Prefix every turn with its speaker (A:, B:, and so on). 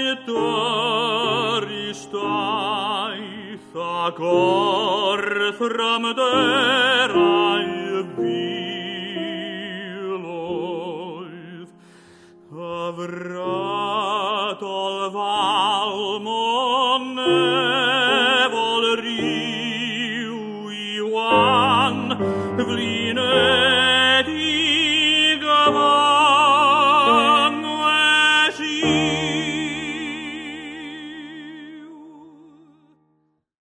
A: ist eith ag orthram der ail filoedd avrat ol valmon evol riw iwan vline